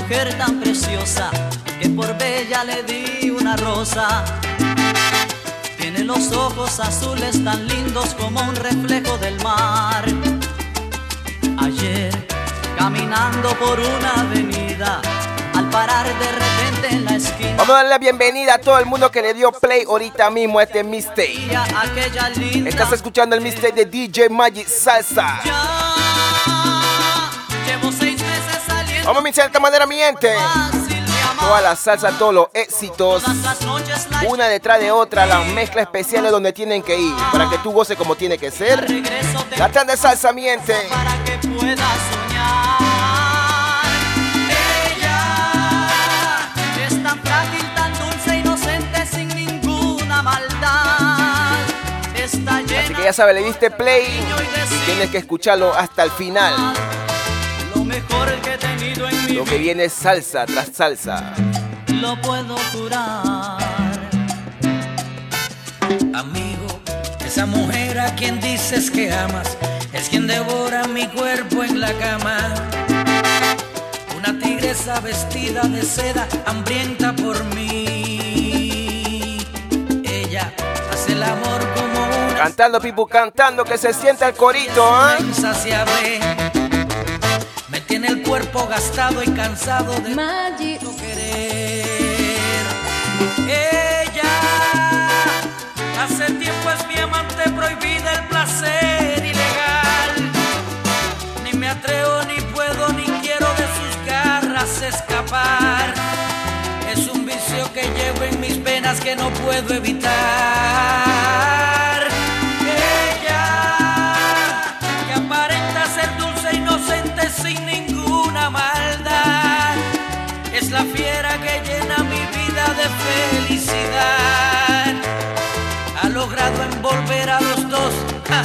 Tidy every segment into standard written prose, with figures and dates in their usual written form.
mujer tan preciosa que por bella le di una rosa. Tiene los ojos azules tan lindos como un reflejo del mar. Ayer, caminando por una avenida, al parar de repente en la esquina, vamos a darle la bienvenida a todo el mundo que le dio play ahorita mismo a este mixtape. Estás escuchando el mixtape de DJ Magic Salsa. Llevo 6 meses saliendo. Vamos a mixar de esta manera, mi gente. Toda la salsa, todos los éxitos, una detrás de otra, las mezclas especiales donde tienen que ir, para que tú goces como tiene que ser. La tarde de salsa, mi gente. Para que puedas soñar. Ella es tan frágil, tan dulce, inocente, sin ninguna maldad. Está llena. Así que ya sabes, le diste play y tienes que escucharlo hasta el final. Lo mejor que he tenido en mi Lo que viene es salsa tras salsa. Lo puedo jurar. Amigo, esa mujer a quien dices que amas es quien devora mi cuerpo en la cama. Una tigresa vestida de seda, hambrienta por mí. Ella hace el amor como una Cantando, Pipu, cantando, que se sienta el corito, ¿eh? insaciable. Me tiene el cuerpo gastado y cansado de Magic. querer. Ella hace tiempo es mi amante prohibida, el placer ilegal. Ni me atrevo, ni puedo, ni quiero de sus garras escapar. Es un vicio que llevo en mis venas que no puedo evitar. Ella, que aparenta ser dulce, inocente, sin ninguna maldad, es la fiera que llena mi vida de felicidad. Ha logrado envolver a los dos. ¡Ja!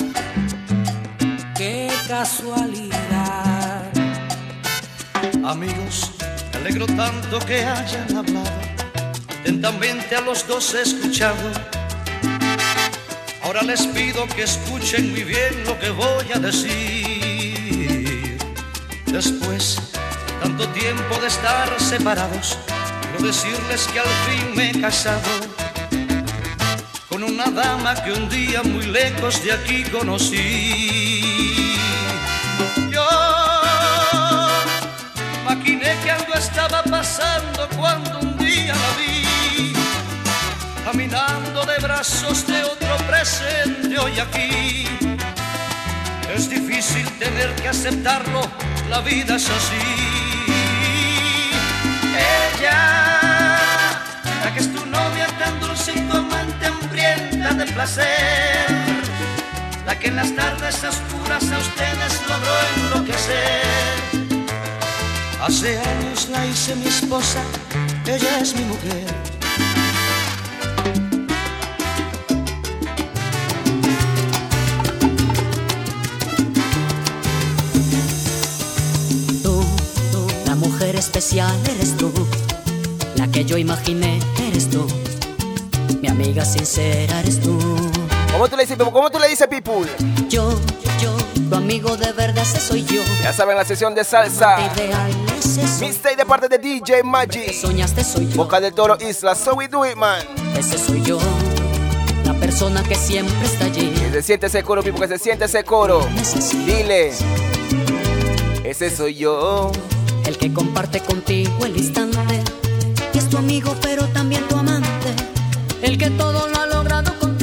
¡Qué casualidad! Amigos, me alegro tanto que hayan hablado, atentamente a los dos he escuchado. Ahora les pido que escuchen muy bien lo que voy a decir. Después de tanto tiempo de estar separados, quiero decirles que al fin me he casado con una dama que un día muy lejos de aquí conocí. Yo imaginé que algo estaba pasando cuando un día la vi, caminando de brazos de otro presente hoy aquí. Es difícil tener que aceptarlo, la vida es así. Ella, la que es tu novia tan dulce y tu amante hambrienta de placer, la que en las tardes oscuras a ustedes logró enloquecer. Hace años la hice mi esposa, ella es mi mujer. Tú, la mujer especial eres tú, la que yo imaginé eres tú, mi amiga sincera eres tú. ¿Cómo tú le dices, Pipu? ¿Cómo tú le dices, People? Yo, tu amigo de verdad, ese soy yo. Ya saben, la sesión de salsa. Ideal, ese soy. Mixtape de parte de DJ Magic. Soñaste, soy yo. Boca del Toro Isla, so we do it, man. Ese soy yo, la persona que siempre está allí. Que se siente ese coro, Pipu, que se siente ese coro. Dile, ese soy yo. El que comparte contigo el instante, y es tu amigo pero también tu amante. El que todo lo ha logrado contigo.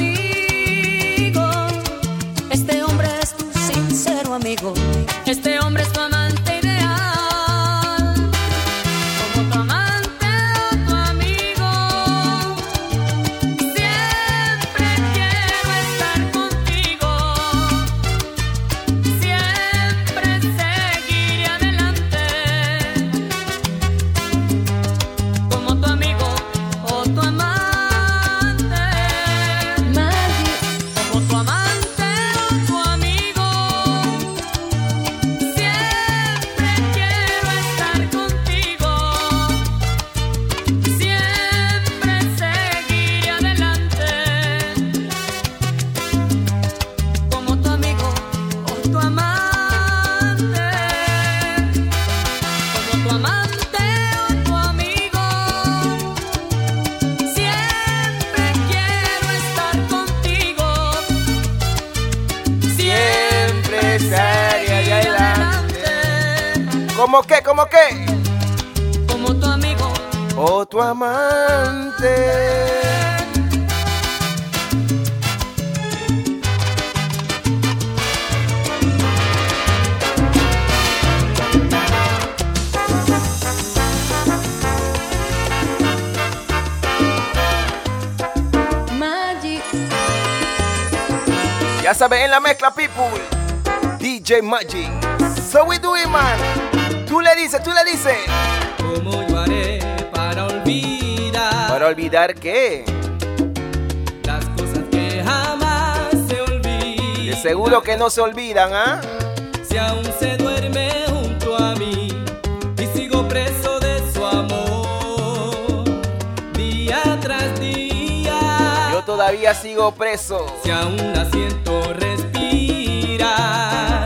Este hombre es tu sincero amigo. Este hombre es tu amante ideal. Como tu amante o tu amigo, siempre quiero estar contigo. Siempre seguiré adelante. Como tu amigo o tu amante. Magic. Como tu amante o tu amigo, ¿Cómo qué? ¿Cómo qué? Como tu amigo o tu amante. Ya sabes, en la mezcla, people, DJ Magic. So we do it, man. Tú le dices. ¿Cómo yo haré para olvidar? ¿Para olvidar qué? Las cosas que jamás se olvidan. De seguro que no se olvidan, ¿ah? Si aún se duerme junto a mí y sigo preso de su amor, día tras día. Yo todavía sigo preso. Si aún la siento respirar,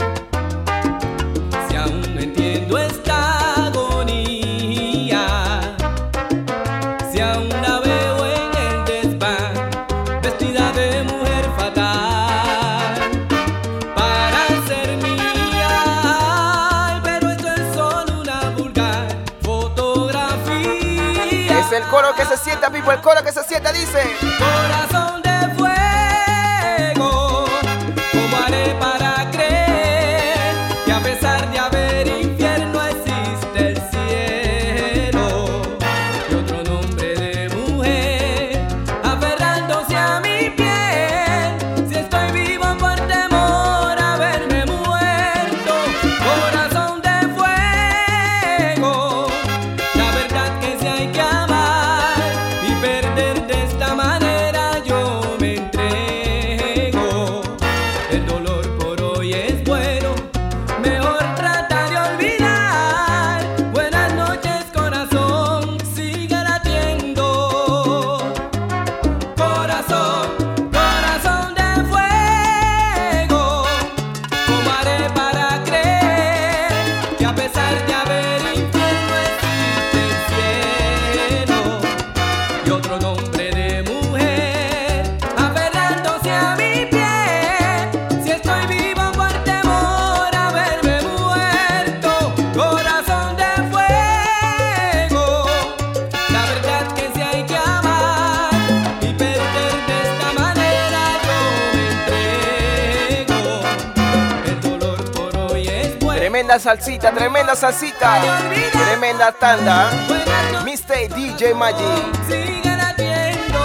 si aún no entiendo esta agonía, si aún la veo en el desván, vestida de mujer fatal, para ser mía. Pero esto es solo una vulgar fotografía. Es el coro que se sienta, people, el coro que se sienta, dice. Corazón de fuego, ¿cómo haré para creer que a pesar de haber infierno existe el cielo? Y otro nombre de mujer aferrándose a mi piel, si estoy vivo por temor a verme muerto. Corazón de fuego, la verdad que si hay que amar y perder de esta manera, yo me entrego. El dolor por hoy es bueno, mejor trata de olvidar. Buenas noches, corazón, sigue latiendo. Corazón, corazón de fuego, ¿cómo haré para creer que a pesar de haber infierno existe el cielo? Y otro nombre de mujer aferrándose a mi piel, si estoy vivo por temor a verme muerto. Corazón de fuego, la verdad que si hay que amar y perder de esta manera, yo me entrego. El dolor por hoy es bueno. Tremenda salsita, tremenda tanda. Mr. DJ Magic. Sigue latiendo.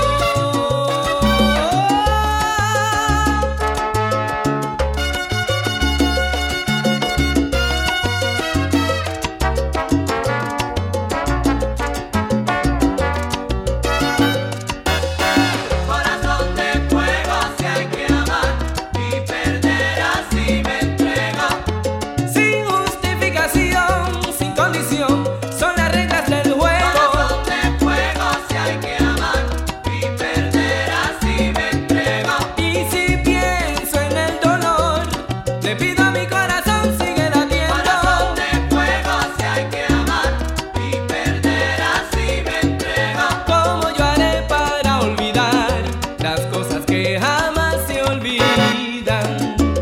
Corazón de fuego, si hay que amar y perder así me entrego. Sin justificación, sin condición, son las reglas del juego. Corazón de fuego, si hay que amar y perder así me entrego. Y si pienso en el dolor, le pido a mi corazón sigue latiendo. Corazón de fuego, si hay que amar y perder así me entrego. ¿Cómo yo haré para olvidar las cosas que jamás se olvidan?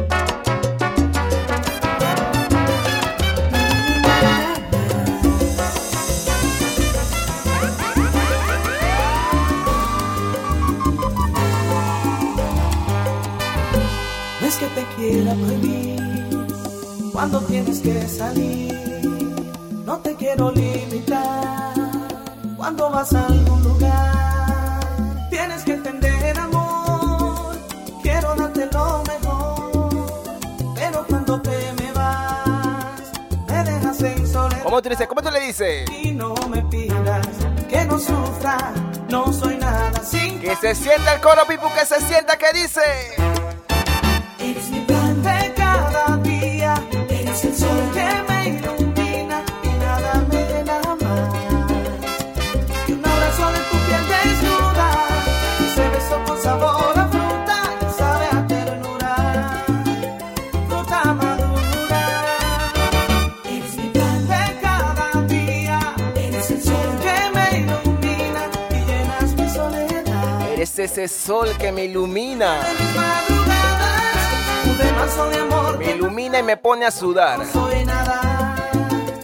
No es que te quiera prohibir cuando tienes que salir, no te quiero limitar cuando vas a algún lugar. Tienes que entender, amor, quiero darte lo mejor, pero cuando te me vas, me dejas en soledad. ¿Cómo tú le dices? Y no me pidas que no sufra, no soy nada sin Que se sienta el coro, people, que se sienta, que dice. Eres mi plan de cada día, eres el sol que me ilumina y nada me llena más que un abrazo de tu piel desnuda, ese beso con sabor a fruta, que sabe a ternura, fruta madura. Eres mi plan de cada día, eres el sol que me ilumina y llenas mi soledad. Eres ese sol que me ilumina. De mis madrugadas, un remanso de amor Me ilumina y me pone a sudar. no soy nada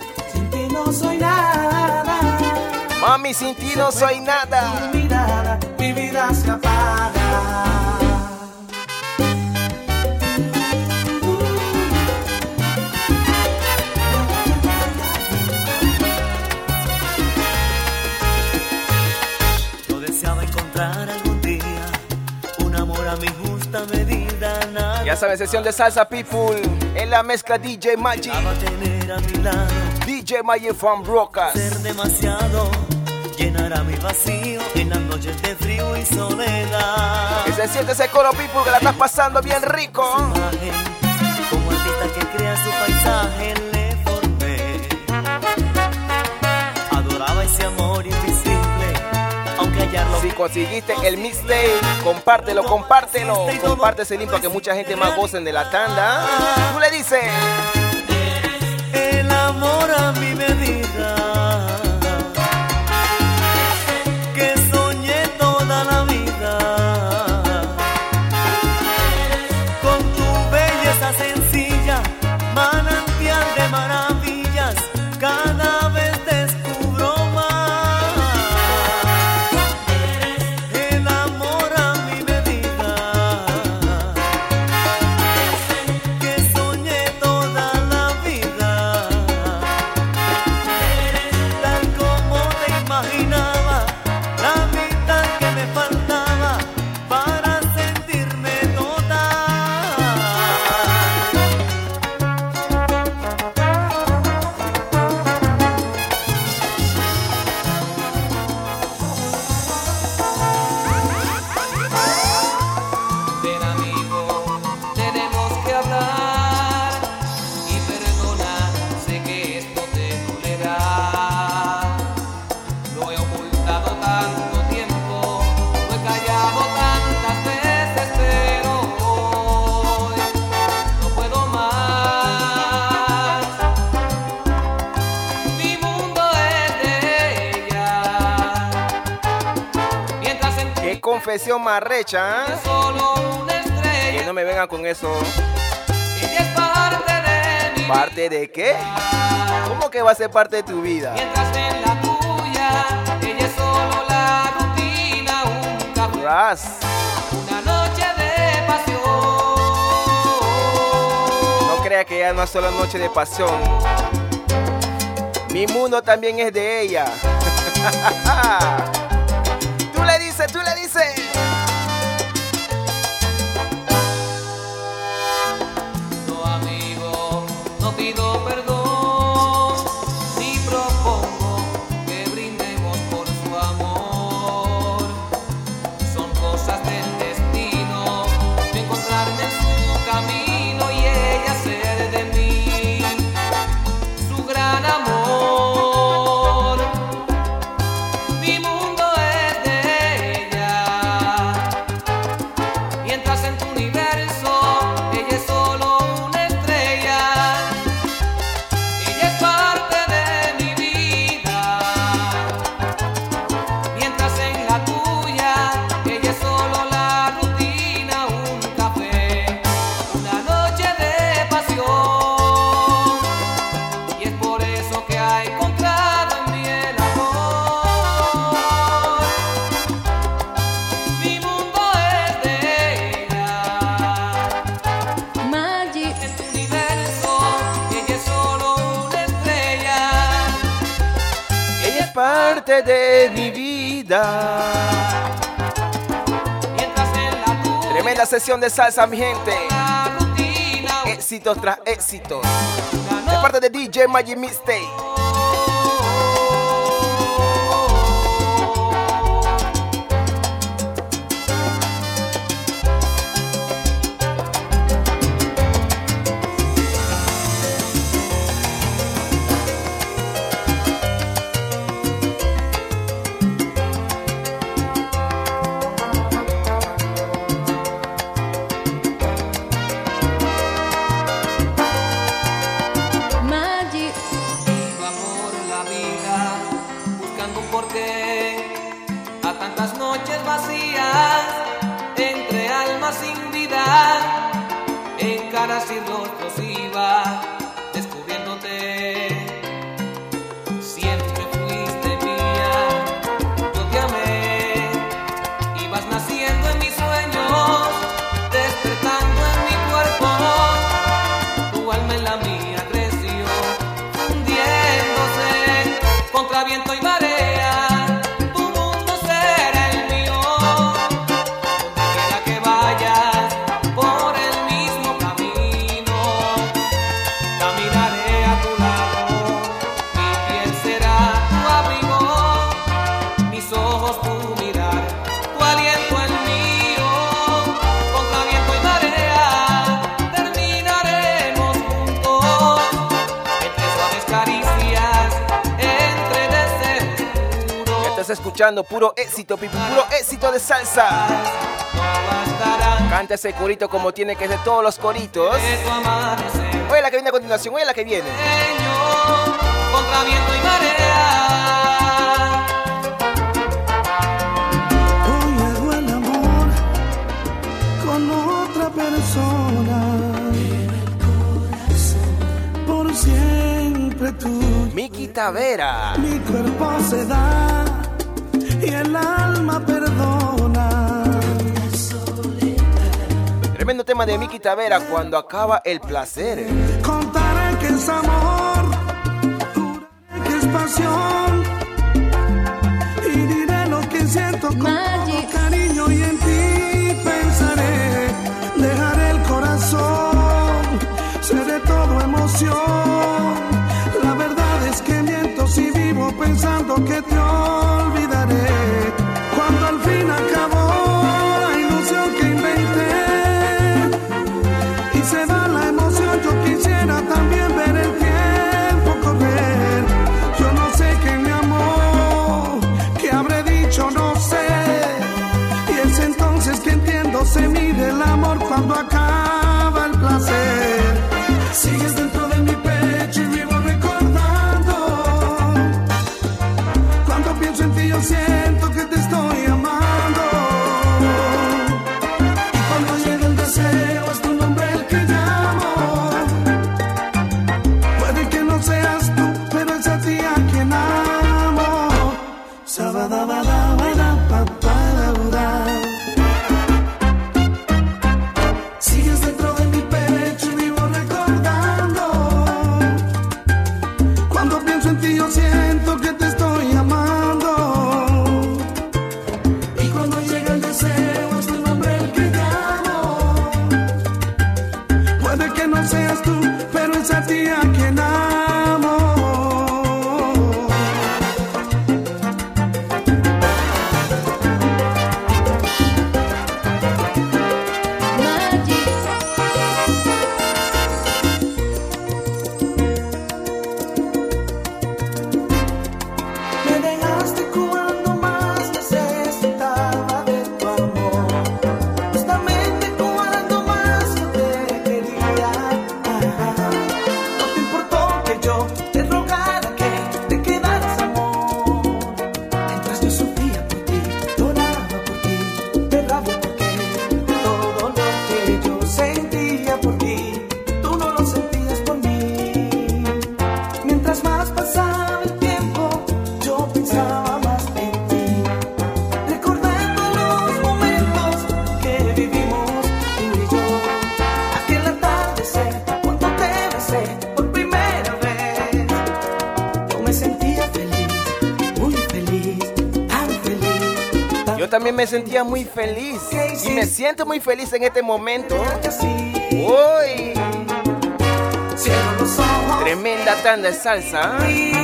no soy nada. Mami, sin ti no soy nada. Tu mirada, mi vida se apaga. Yo deseaba encontrar algún día un amor a mi justa medida. Nada Ya sabes, sesión de salsa people. En la mezcla DJ Magic. va a tener a mi lado. DJ Magic from Rocas. Ser demasiado llenará mi vacío en las noches de frío y soledad. Que se siente ese coro people que la estás pasando bien rico. Su imagen, como artista que crea su paisaje le formé. Adoraba ese amor invisible, aunque hallarlo. Si conseguiste el mixtape, compártelo, compártelo. Comparte ese link para que mucha gente más gocen de la tanda. Tú le dices. El amor a mi medida, que soñé toda la vida, con tu belleza sencilla, manantial de maravillas, cada vez descubro más. El amor a mi medida, que soñé toda la vida, tal como te imaginaba, la mitad que me faltaba para sentirme total. Ven amigo, tenemos que hablar y perdona, sé que esto te dolerá. Lo he ocultado tanto tiempo, lo he callado tantas veces, pero hoy no puedo más. Mi mundo es de ella, mientras en Qué confesión más recha, ¿eh? solo una Que estrella. no me vengan con eso. Ella es parte de mi ¿Parte de qué? ¿Cómo que va a ser parte de tu vida? mientras en la tuya, ella es solo la rutina, un café, Ras. una noche de pasión. No crea que ya no es solo noche de pasión. Mi mundo también es de ella. Tú le dices, tú le dices. No amigo, no pido perdón, ni propongo que brindemos por su amor. Son cosas del destino, yo encontrarme en su camino y ella ser de mí su gran amor. Mi mundo es de ella, mientras en tu universo ella es solo una estrella. Ella es parte de mi vida, mientras en la tuya ella es solo la rutina, un café, una noche de pasión. Y es por eso que ha encontrado en mí el amor. Mi mundo es de ella, Magic. en tu universo ella es solo una estrella. Ella es parte de mi vida. Mientras en la tuya Tremenda sesión de salsa, mi gente. la rutina, Éxitos tras éxitos. una De noche parte de DJ Magic Mixtape. Magic. iba por la vida buscando un porqué a tantas noches vacías entre almas sin vida, en caras y rostros iba descubriéndote. escuchando puro éxito, Pipu, puro éxito de salsa. Canta ese corito como tiene que ser todos los coritos. Oye la que viene a continuación, oye la que viene. Contra viento y marea. Hoy hago el amor con otra persona. Por siempre tú. Miki Tavera. Mi cuerpo se da y el alma perdona. Tremendo tema de Miki Tavera, Cuando acaba el placer. Contaré que es amor, juraré que es pasión, y diré lo que siento con todo cariño, y en ti pensaré. Dejaré el corazón, seré todo emoción. La verdad es que miento si vivo pensando que te olvidaré. Cuando al fin acabó la ilusión que inventé y se va la emoción, yo quisiera también ver el tiempo correr. Yo no sé qué me amó, qué habré dicho, no sé. Y es entonces que entiendo, se mide el amor cuando acaba el placer. Sigues dentro de mi pecho y vivo recordando. Cuando pienso en ti yo siento que te estoy amando. Y cuando llega el deseo es tu nombre el que llamo. Puede que no seas tú, pero es a ti a quien amo. Sabadabadabadapapadaura. Sigues dentro de mi pecho y vivo recordando. Cuando pienso en ti yo siento que te estoy amando. Y cuando llega el deseo es tu nombre el que llamo. Puede que no seas tú, pero es a ti a quien amo. Me dejaste cuando más necesitaba de tu amor, justamente cuando más yo te quería. No te importó que yo te rogara que te quedaras, amor. Mientras yo sufría por ti, lloraba por ti, de rabia porque todo lo que yo sentía por ti, tú no lo sentías por mí. Mientras más pasaba el tiempo, yo pensaba más en ti, recordando los momentos que vivimos tú y yo. Aquel atardecer, cuando te besé por primera vez, yo me sentía feliz, muy feliz, tan feliz. Yo también me sentía muy feliz y me siento muy feliz en este momento. Uy, Cierro los ojos. tremenda tanda de salsa.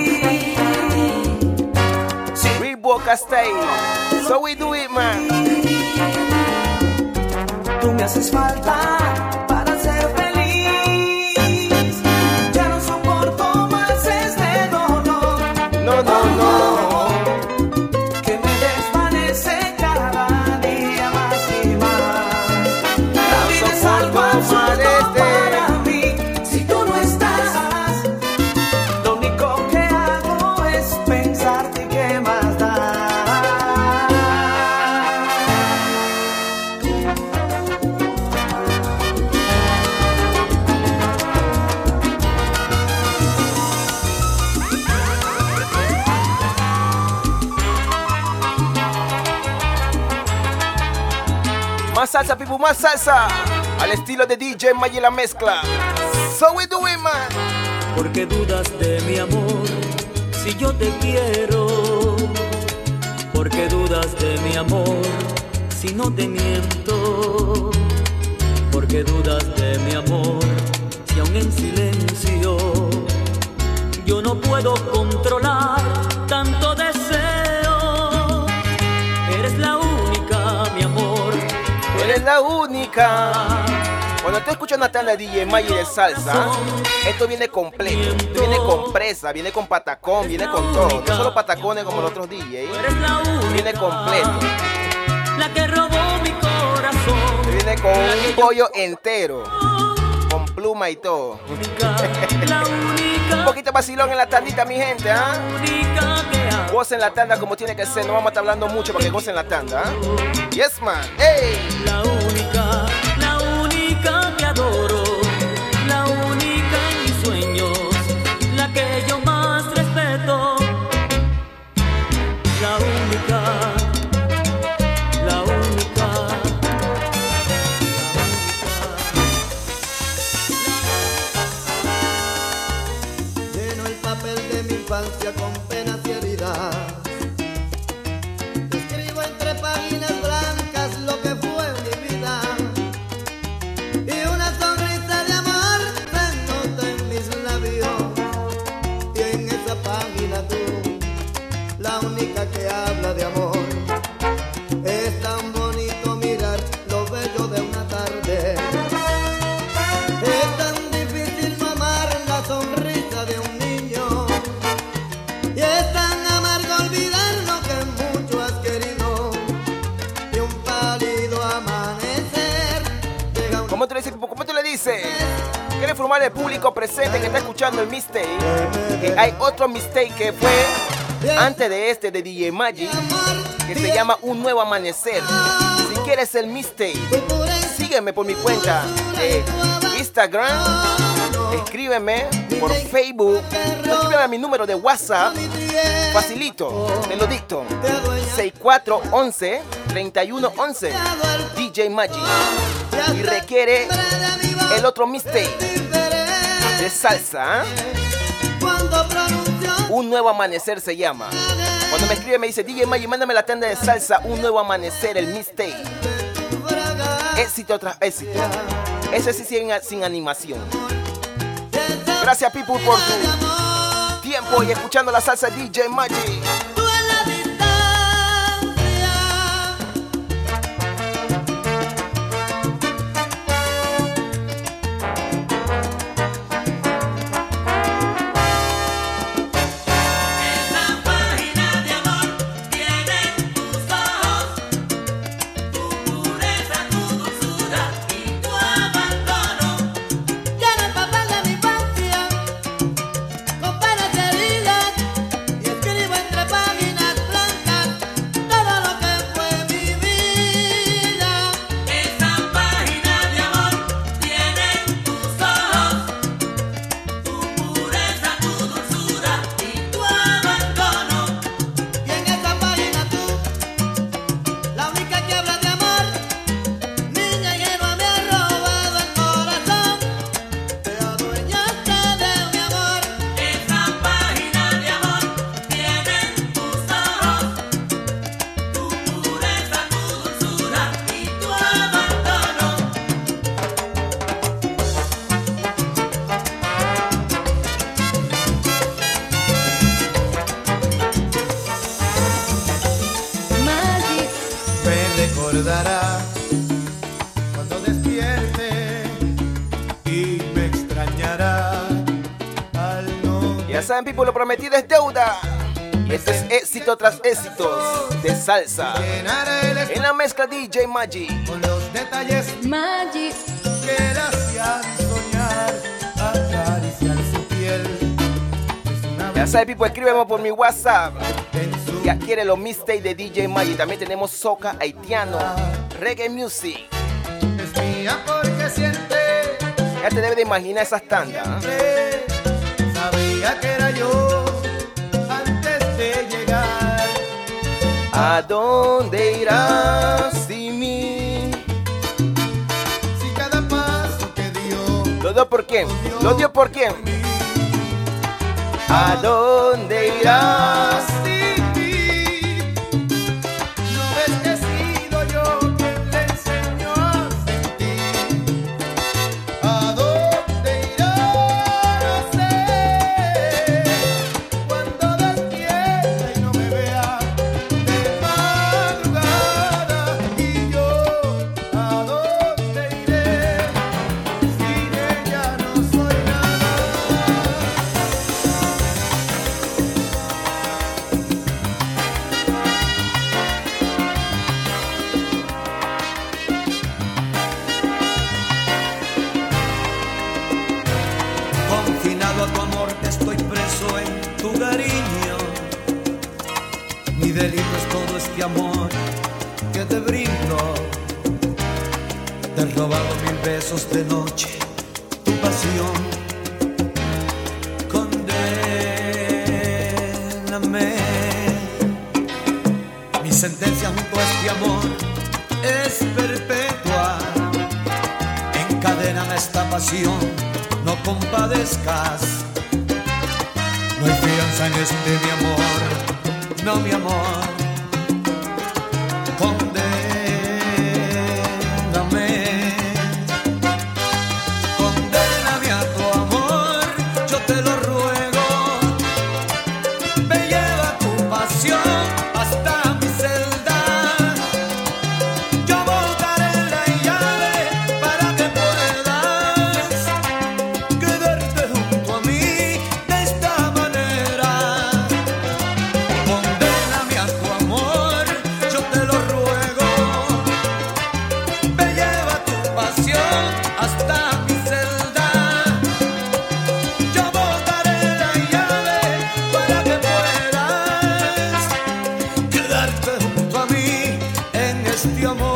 Reebok Stay. So we do it, man. Tú me haces falta para ser feliz. Ya no soporto más este dolor. No, no, no. Que me desvanece cada día más y más. La vida es algo absurdo para mí. Si tú no estás, lo único que hago es pensarte que más da. Más salsa, Pipu, más salsa. Al estilo de DJ Maggi la mezcla. So we do it, man. ¿Por qué dudas de mi amor si yo te quiero? ¿Por qué dudas de mi amor si no te miento? ¿Por qué dudas de mi amor si aún en silencio yo no puedo controlar tanto deseo? Eres la única, mi amor. Eres la única. Cuando tú escuchas una tanda de DJ Maggi de salsa, esto viene completo. Esto viene con presa, viene con patacón, viene con todo. No solo patacones como los otros DJs. Viene completo. La que robó mi corazón. Viene con un pollo entero. Con pluma y todo. Un poquito vacilón en la tandita, mi gente, ¿ah? Gocen la tanda como tiene que ser. No vamos a estar hablando mucho para que gocen la tanda, ¿ah? Yes, man. ¡Hey! La única que adoro, la única en mis sueños, la que yo más respeto, la única, la única. Lleno el papel de mi infancia con penas y heridas. Escribo entre páginas blancas lo que fue mi vida. Y una sonrisa de amor se nota en mis labios. Y en esa página tú, la única que habla de amor. Es tan bonito mirar lo bello de una tarde. Es tan difícil no amar la sonrisa de un niño. Y es tan amargo olvidar lo que mucho has querido. Y un pálido amanecer llega un... ¿Cómo tú le dices? Quiero informar al público presente que está escuchando el mixtape que hay otro mixtape que fue antes de este de DJ Maggi que se llama Un Nuevo Amanecer. Si quieres el mixtape, sígueme por mi cuenta de Instagram, escríbeme por Facebook, escríbeme a mi número de WhatsApp, facilito, te lo dicto, 6411-3111, DJ Maggi, y requiere el otro mixtape de salsa, ¿eh? Un Nuevo Amanecer se llama. Cuando me escribe me dice DJ Maggi, mándame la tanda de salsa Un Nuevo Amanecer, el mixtape. Éxito tras éxito. Ese sí sin animación. Gracias people por tu tiempo y escuchando la salsa DJ Maggi. recordará cuando despierte y me extrañará al no. Ya saben, people, lo prometido es deuda. Y este es éxito tras éxitos de salsa. En la mezcla DJ Maggi. Con los detalles Maggi que la hacían soñar, acariciar su piel. Ya saben, people, escríbeme por mi WhatsApp. Ya quiere los mixtapes de DJ Maggi. También tenemos soca haitiano, reggae music. Es mía porque siente. Ya te debes de imaginar esas tandas. Sabía que era yo antes de llegar. ¿A dónde irás sin mí? Si cada paso que dio ¿Lo dio por quién? ¿Lo dio por quién? ¿A dónde irás? sin ti? No ves que he sido yo quien le enseñó a sentir. ¿A dónde irás? No sé. Cuando despierta y no me vea de madrugada. Y yo, ¿a dónde iré? este amor que te brindo. Te he robado 1000 besos de noche, tu pasión. Condéname. Mi sentencia junto a este amor es perpetua. Encadéname esta pasión, no compadezcas. No hay fianza en este mi amor, no mi amor. Condéname, condéname a tu amor, yo te lo ruego. Me lleva tu pasión hasta mi celda. Yo botaré la llave para que puedas quedarte junto a mí de esta manera. Condéname a tu amor, yo te lo ruego. Me lleva tu pasión hasta mi celda. Yo botaré la llave para que puedas quedarte junto a mí en este amor.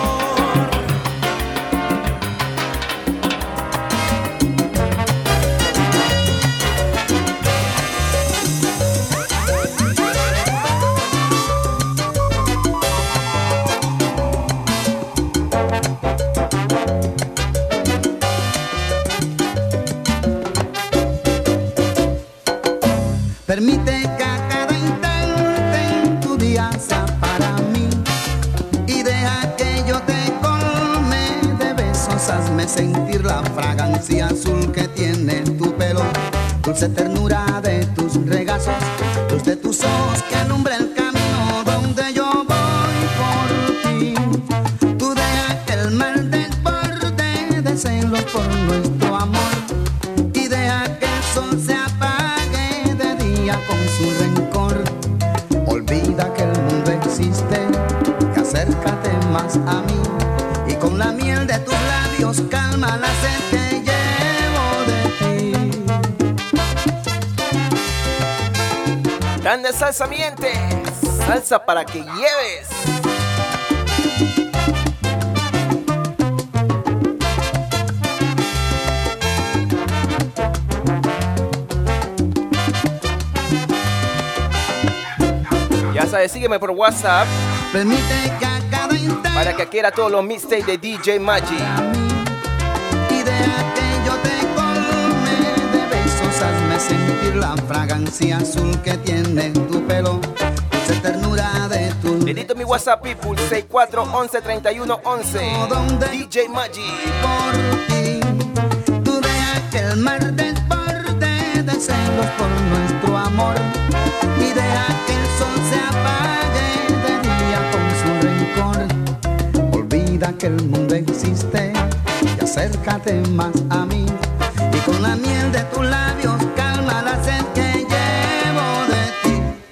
Permite que a cada instante en tu día sea para mí y deja que yo te colme de besos. Hazme sentir la fragancia azul que tiene tu pelo, dulce ternura de tus regazos, luz de tus ojos que alumbra el camino donde yo voy por ti. Tú deja que el mar desborde de celos por nuestro amor y deja que el sol se apague de día con su rencor. Olvida que el mundo existe y acércate más a mí, y con la miel de tus labios calma la sed que llevo de ti. Grande salsa miente, salsa para que lleves. Ya sabes, sígueme por WhatsApp Permite que a cada instante para que quiera todos los mixtapes de DJ Maggi. y deja que yo te colme de besos. Hazme sentir la fragancia azul que tiene tu pelo, dulce ternura de tu Dedito mi WhatsApp people 64113111 DJ Maggi. por ti. Tú deja que el mar desborde de celos por nuestro amor y deja que el sol se apague de día con su rencor. Olvida que el mundo existe y acércate más a mí, y con la miel de tus labios calma la sed que llevo de ti.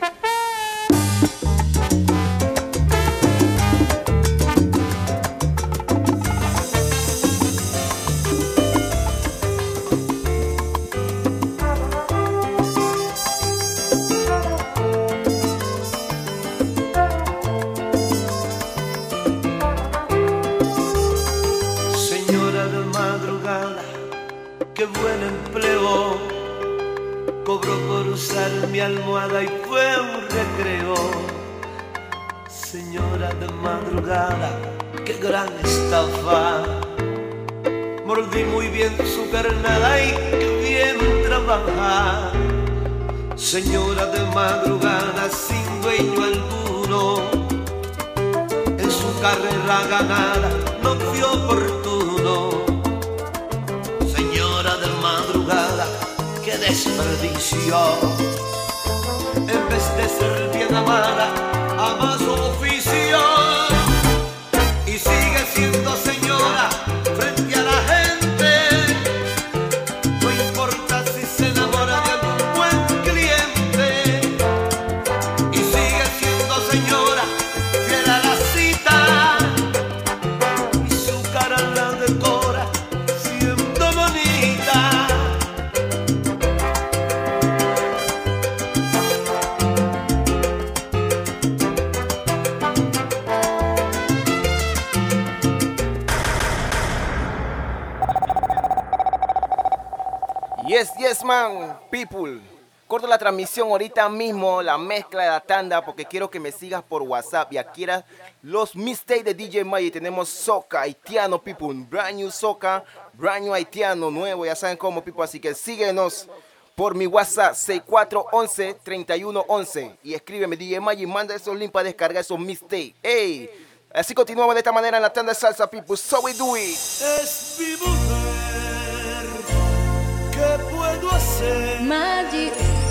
Señora de madrugada, qué buen empleo. Cobró por usar mi almohada y fue un recreo. Señora de madrugada, qué gran estafa. Mordí muy bien su carnada y qué bien trabaja. Señora de madrugada, sin dueño alguno, en su carrera ganada no fue oportuno. Señora de madrugada, qué desperdicio. En vez de ser bien amada, ama su oficio. Y sigue siendo señora frente a la gente. No importa si se enamora de algún buen cliente. Y sigue siendo señora fiel a la cita. Y su cara la decora siendo bonita. man, people. Corto la transmisión ahorita mismo, la mezcla de la tanda, porque quiero que me sigas por WhatsApp y adquieras los mixtapes de DJ Magic. Tenemos soca haitiano, people, brand new soca, brand new haitiano, nuevo, ya saben cómo, people. Así que síguenos por mi WhatsApp 6411-3111 y escríbeme DJ Magic, manda esos links para descargar esos mixtapes. Hey, así continuamos de esta manera en la tanda de salsa, people. So we do it. Es mi mujer, ¿qué puedo hacer? Magic.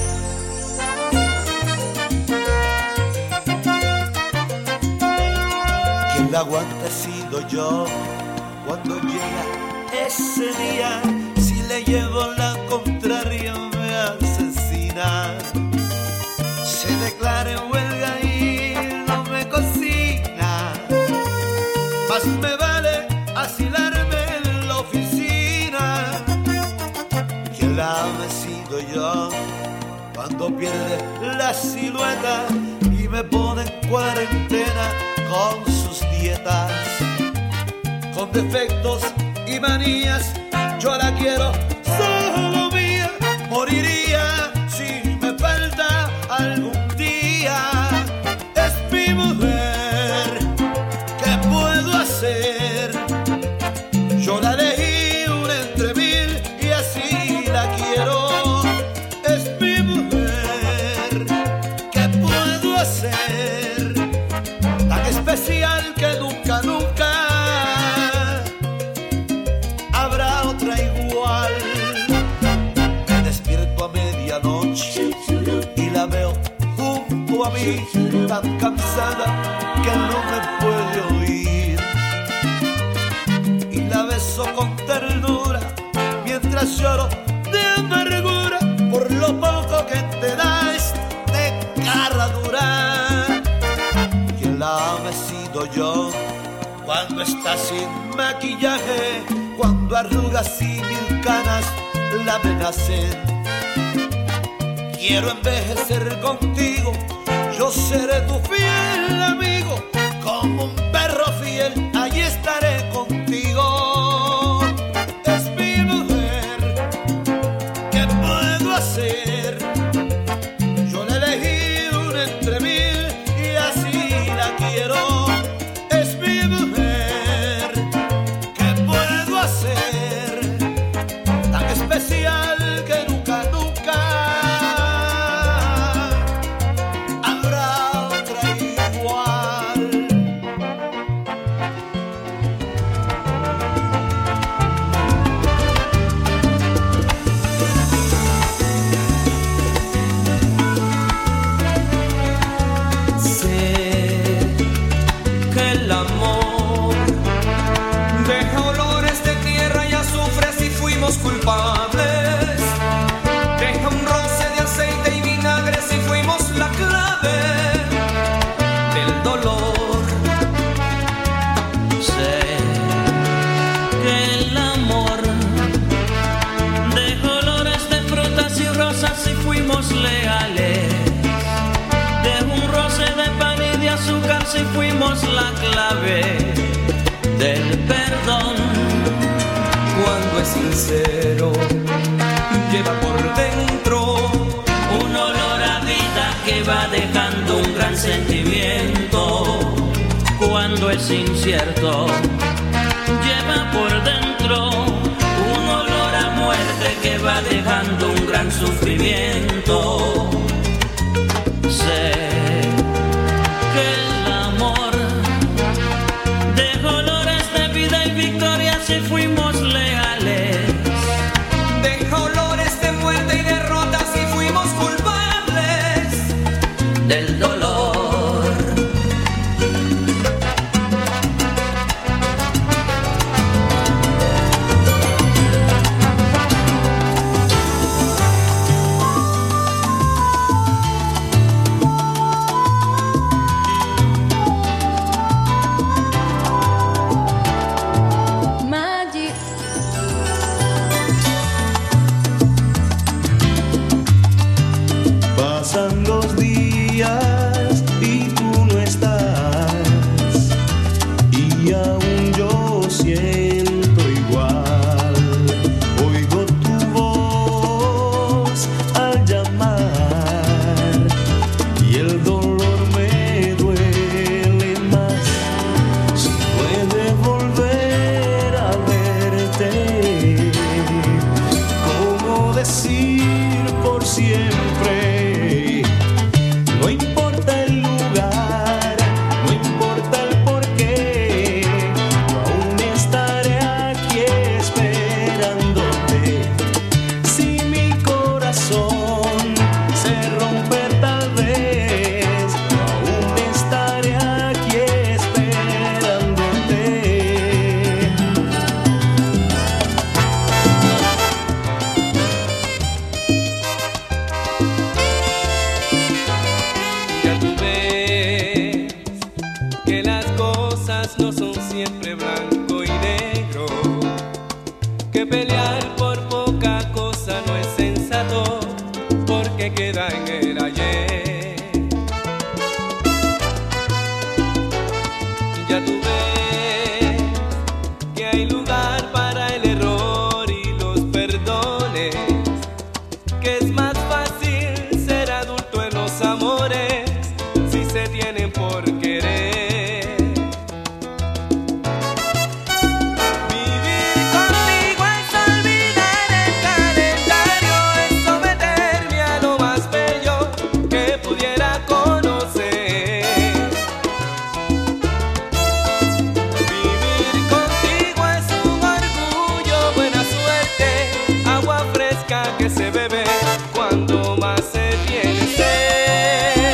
Quien la aguanta he sido yo. Cuando llega ese día, si le llevo la contraria me asesina. Se declara en huelga y no me cocina. Más me vale asilarme en la oficina. Quien la ama he sido yo. Cuando pierde la silueta y me pone en cuarentena con sus dietas, con defectos y manías, yo la quiero solo mía. Moriría si me falta algún día. Es mi mujer, ¿qué puedo hacer? Yo la elegí una entre mil y así la quiero. Es mi mujer, ¿qué puedo hacer? Tan especial que nunca, nunca habrá otra igual. Me despierto a medianoche y la veo junto a mí, tan cansada que no me puede oír. Y la beso con ternura mientras lloro de amargura por lo poco que te da este cara dura. Quien la ama he sido yo. Cuando está sin maquillaje, cuando arrugas y mil canas la amenacen. Quiero envejecer contigo, yo seré tu fiel amigo. Como un perro fiel, allí estaré contigo. Es mi mujer, ¿qué puedo hacer? Yo la elegí una entre mil y así la quiero. Es mi mujer, ¿qué puedo hacer? Tan especial que nunca, nunca habrá otra igual. Sé que el amor deja olores de tierra y azufre si fuimos culpables. Deja un roce de aceite y vinagre si fuimos la clave del dolor. Sé que el amor deja olores de frutas y rosas si fuimos leales. Deja un roce de pan y de azúcar si fuimos la clave del perdón. Cuando es sincero, lleva por dentro Un olor a vida que va dejando un gran sentimiento. Cuando es incierto, lleva por dentro un olor a muerte que va dejando un gran sufrimiento. Sé que el amor deja olores de vida y victoria si fuimos leales. deja olores de muerte y derrota si fuimos culpables Del dolor. Magic. Pasan los días porque queda en el ayer. Ya tú ves que hay lugar para el error y los perdones, que es más fácil ser adulto en los amores si se tienen por querer. Que se bebe cuando más se tiene sed.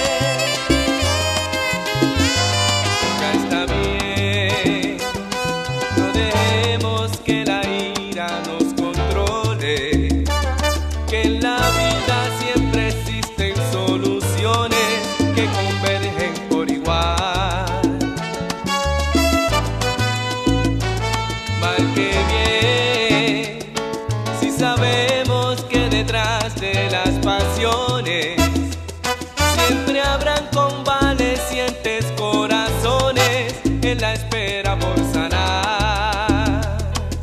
Ya está bien, no dejemos que la ira nos controle, que en la vida siempre existen soluciones que convergen por igual. Mal que bien, si sabemos que detrás de las pasiones siempre habrán convalecientes corazones en la espera por sanar.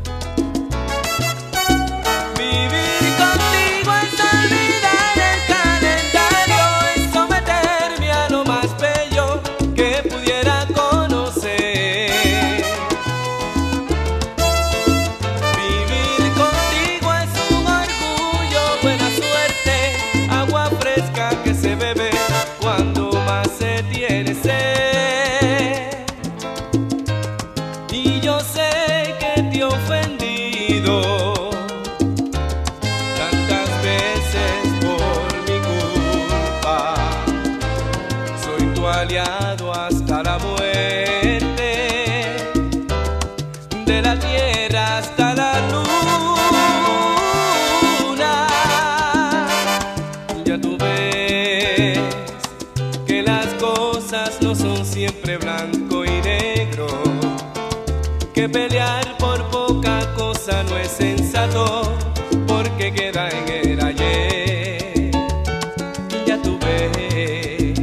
Vivir contigo es olvidar el calendario, es someterme a lo más bello que pudiera conocer. Vivir contigo es un orgullo, buena suerte, agua fresca que se bebe cuando más se tiene sed. Y yo sé que te he ofendido tantas veces por mi culpa. Soy tu aliado hasta la muerte, de la tierra hasta la luna. Ya tú ves que las cosas no son siempre blanco y negro, que pelear por poca cosa no es sensato, porque queda en el ayer. Ya tú ves.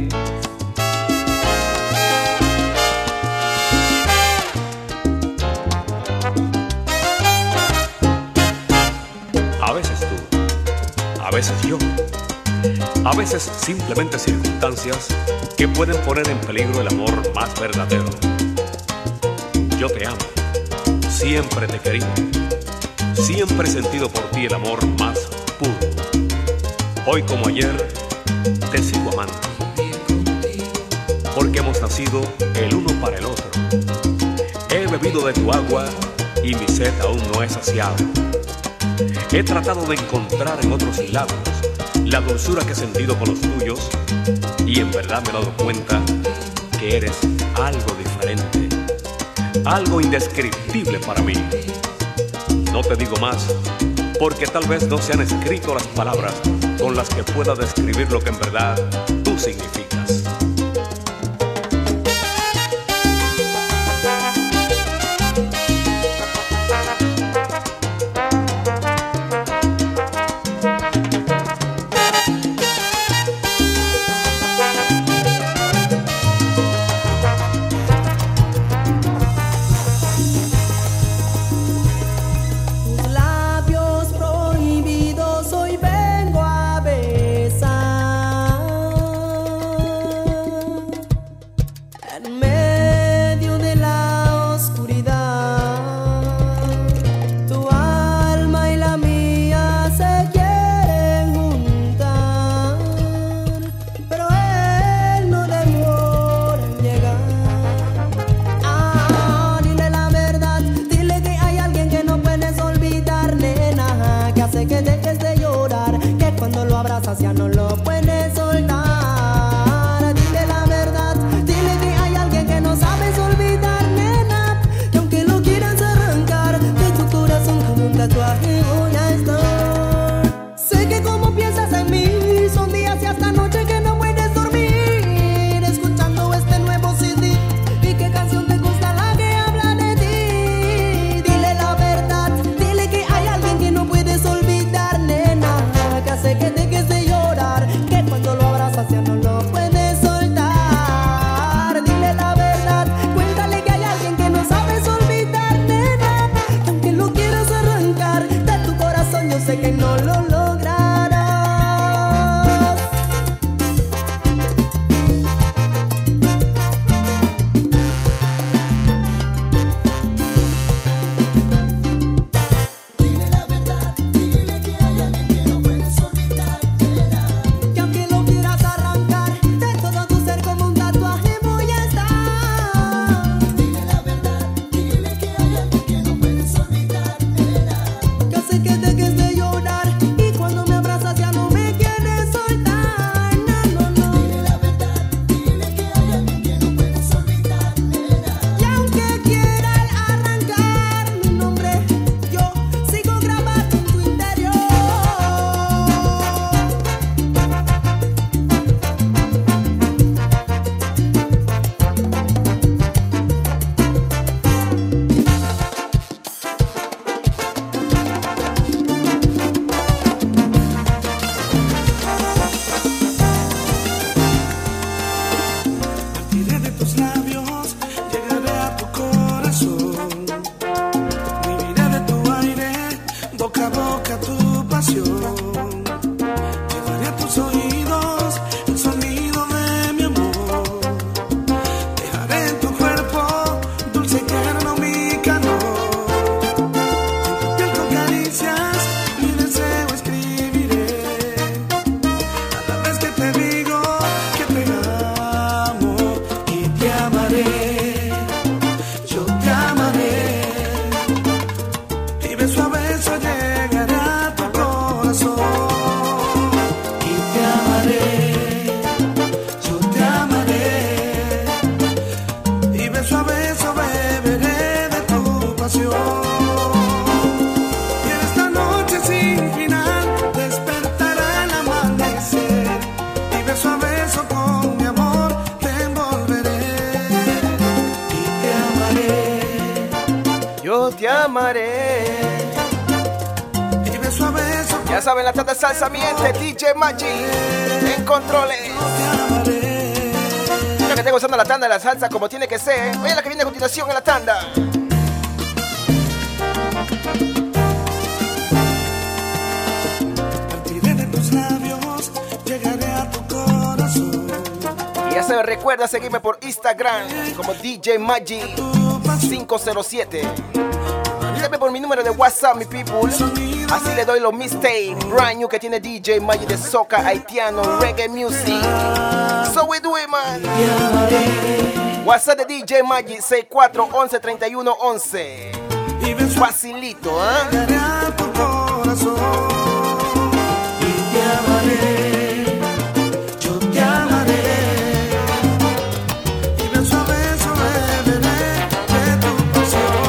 A veces tú, a veces yo, a veces simplemente circunstancias que pueden poner en peligro el amor más verdadero. Yo te amo, siempre te he querido, siempre he sentido por ti el amor más puro. Hoy como ayer, te sigo amando, porque hemos nacido el uno para el otro. He bebido de tu agua y mi sed aún no es saciada. He tratado de encontrar en otros labios la dulzura que he sentido con los tuyos, y en verdad me he dado cuenta que eres algo diferente, algo indescriptible para mí. No te digo más, porque tal vez no se han escrito las palabras con las que pueda describir lo que en verdad tú significas. Ya no lo puedes soltar. Dile la verdad, dile que hay alguien que no sabes olvidar, nena, que aunque lo quieras arrancar de tu corazón como un tatuaje voy a estar. Sé que como piensas en mí son días y hasta noche que no puedes dormir escuchando este nuevo CD. ¿Y qué canción te gusta la que habla de ti? Dile la verdad, dile que hay alguien que no puedes olvidar, nena, que hace que te quede llorar. amaré. Y beso a beso Ya saben, la tanda de salsa miente, DJ Magic en controles. Mira que tengo usando la tanda de la salsa como tiene que ser. Oye, la que viene a continuación en la tanda. partiré de tus labios, llegaré a tu corazón. Y ya se recuerda seguirme por Instagram como DJ Magic 507. Dígame por mi número de WhatsApp, mi people. Así le doy los mixtapes brand new que tiene DJ Magic de soca haitiano, reggae music. So we do it, man. WhatsApp de DJ Magic 6411-3111. Facilito, ¿ah? Llegaré a tu corazón. Y te amaré, yo te amaré. Y beso a beso beberé de tu pasión.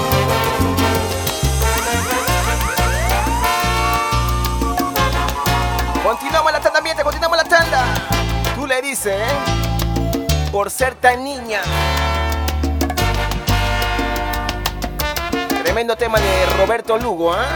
Continuamos la tanda, miente, continuamos la tanda. Tú le dices, ¿eh? Por ser tan niña. Tremendo tema de Roberto Lugo, ¿ah?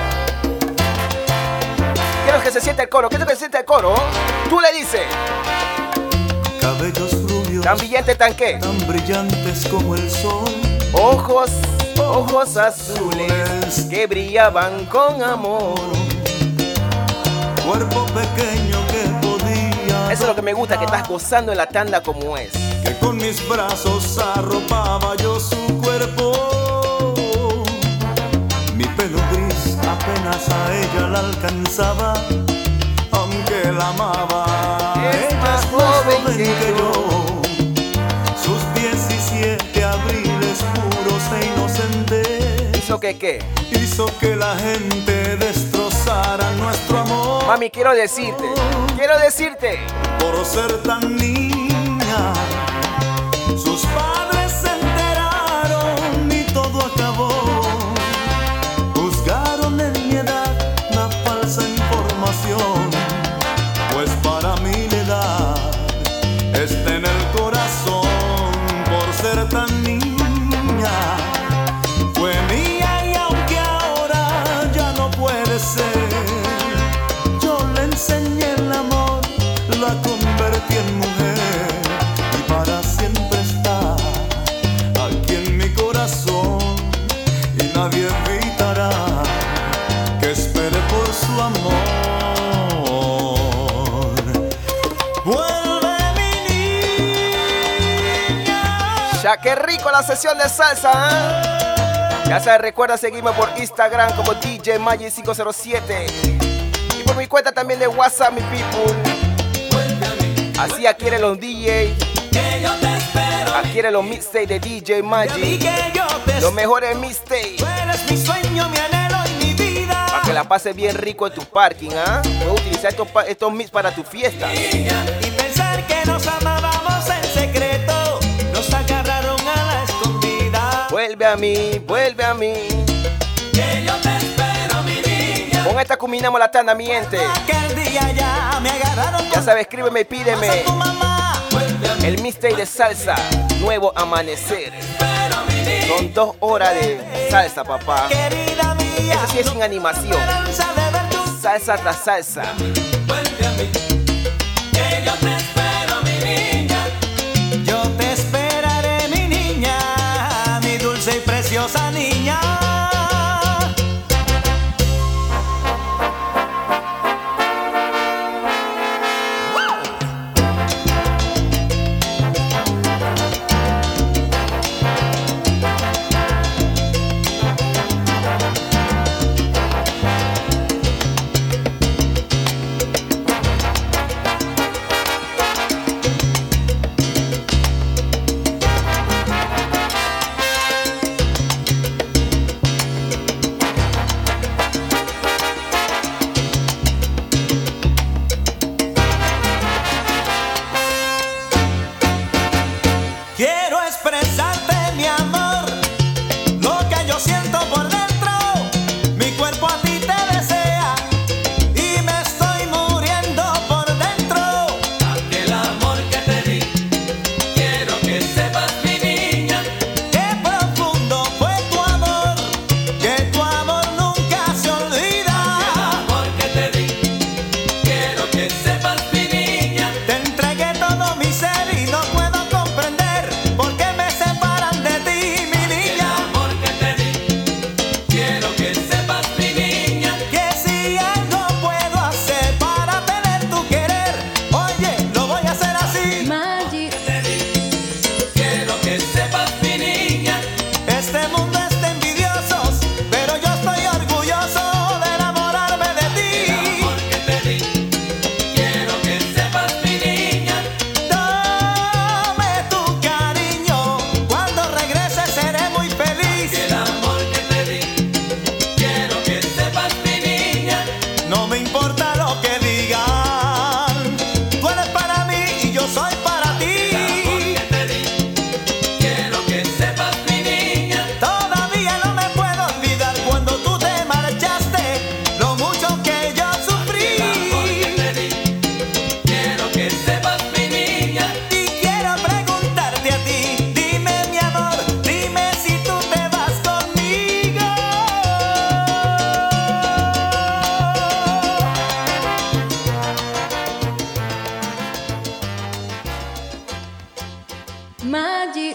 Quiero que se sienta el coro. ¿Qué es lo que se sienta el coro? Tú le dices. Cabellos rubios, Tan brillante, tan qué. tan brillantes como el sol. Ojos, ojos azules que brillaban con amor. Cuerpo pequeño que podía. Eso es lo que me gusta, que estás gozando en la tanda como es. Que con mis brazos arropaba yo su cuerpo. Mi pelo gris apenas a ella la alcanzaba, aunque la amaba. Es Ella más joven que yo. Sus 17 abriles puros e inocentes ¿Hizo que qué? hizo que la gente destrozara nuestro amor. Mami, quiero decirte. Por ser tan niña, sus padres se enteraron y todo acabó. Juzgaron en mi edad la falsa información, pues para mí la edad está en el corazón. Por ser tan niña, fue mía y aunque ahora ya no puede ser, yo le enseñé el amor, la convertí en mujer y para siempre está aquí en mi corazón. Y nadie evitará que espere por su amor. Vuelve mi niña. Ya qué rico la sesión de salsa, ¿eh? Ya sabes, recuerda seguirme por Instagram como DJ Magic 507. Y por mi cuenta también de WhatsApp, mi people. Así adquiere los DJs, adquiere los mixtapes de DJ Magic, los mejores mixtapes, Eres mi sueño, mi anhelo y mi vida. para que la pases bien rico en tu parking, ¿ah? Puedes utilizar estos mix para tu fiesta. Y pensar que nos amábamos en secreto, nos agarraron a la escondida. Vuelve a mí, vuelve a mí. Que yo te espero, mi niña. Con esta culminamos la tanda, mi gente. Aquel día ya me agarraron. Ya sabes, escríbeme y pídeme Tu mamá. el mixtape de salsa, Nuevo Amanecer. Son 2 horas de salsa, papá. Querida mía. Eso sí es sin animación. Esperanza de ver tu Salsa tras salsa. Que yo te espero, mi niña. Yo te esperaré, mi niña, mi dulce y preciosa niña. que sepas, mi niña, te entregué todo mi ser y no puedo comprender por qué me separan de ti, mi el niña. amor que te di. Quiero que sepas, mi niña, Que si algo puedo hacer para tener tu querer, oye, lo voy a hacer así. Magic, quiero que sepas, mi niña, Este mundo es de envidiosos, pero yo estoy orgulloso de enamorarme de el ti. amor que te di. Quiero que sepas, mi niña, Dame tu cariño, cuando regrese seré muy feliz. el amor que te di. Quiero que sepas, mi niña, No me importa lo que digan, tú eres para mí y yo soy para ti. el amor que te di. Quiero que sepas, mi niña, Todavía no me puedo olvidar cuando tú te marchaste, lo mucho que yo sufrí. el amor que te di. Quiero que sepas, mi niña, Y quiero preguntarte a ti, dime mi amor, dime si tú te vas conmigo. Magic.